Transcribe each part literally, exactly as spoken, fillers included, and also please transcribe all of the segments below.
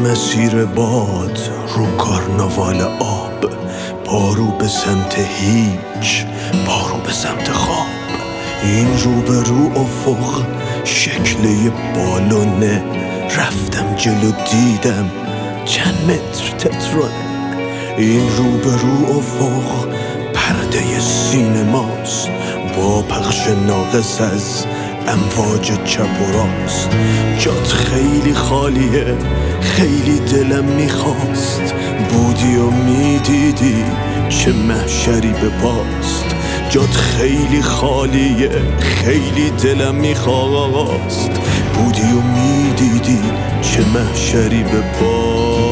مسیر باد رو کارناوال آب، پارو به سمت هیچ، پارو به سمت خواب. این رو به رو افق شکل یه بالونه، رفتم جلو دیدم چند متر تترونه. این رو به رو افق پرده سینماست، با پخش ناقص از امواج چپ و راست. جات خیلی خالیه، خیلی دلم میخواست بودی و میدیدی چه محشری به پاست. جات خیلی خالیه، خیلی دلم میخواست بودی و میدیدی چه محشری به پاست.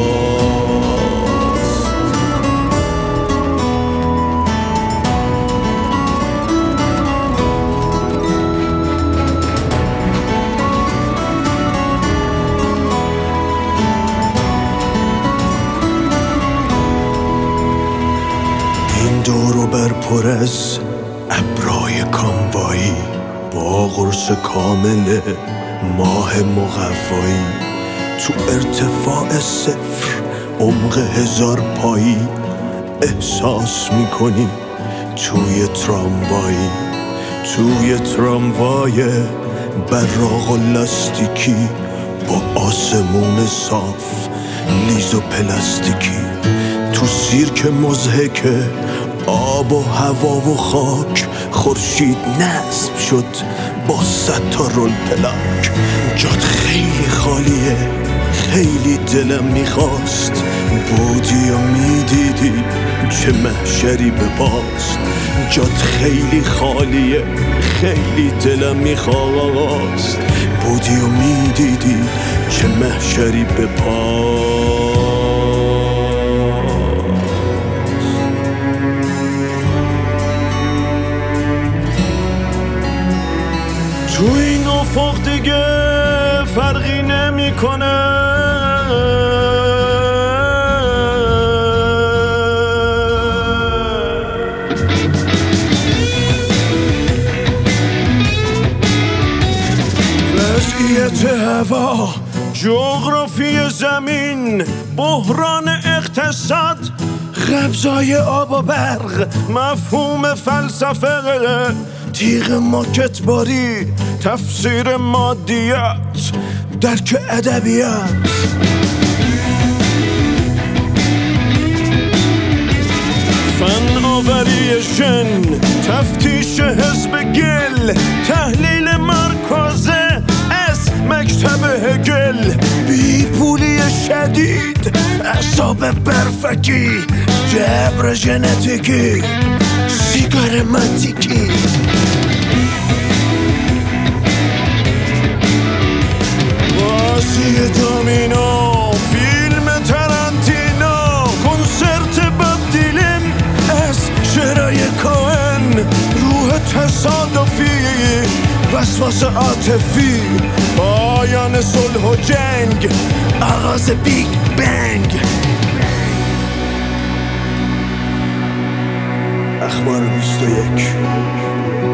این دورو بر پر از ابرای کاموایی، با قرص کامل ماه مقوایی. تو ارتفاع صفر عمق هزار پایی، احساس میکنی توی تراموایی. توی تراموای براق و لاستیکی، با آسمون صاف لیز و پلاستیکی. تو سیرک مضحکه آب و هوا و خاک، خورشید نصب شد با صد تا رول پلاک. جات خیلی خالیه، خیلی دلم میخواست بودی و میدیدی چه محشری به پاست. جات خیلی خالیه، خیلی دلم میخواست بودی و میدیدی چه محشری به پاست. تو این افق دیگه فرقی نمیکنه، وضعیت هوا، جغرافی زمین، بحران اقتصاد، قبضای آب و برق، مفهوم فلسفه، تیغ ماکتباری، تفسیر مادیات، درک ادبیات. فن آوری شن، تفتیش حزب گل، تحلیل مرکزه از مکتب هگل. بی پولی شدید، اعصاب برفکی، جبر ژنتیکی، سیگار ماتیکی. بازی دومینو، فیلم ترنتینو، کنسرت باب دیلن از شعرهای کوهن. روح تصادفی، وسواس عاطفی، پایان صلح و جنگ، آغاز بیگ بنگ. اخبار بیست و یک.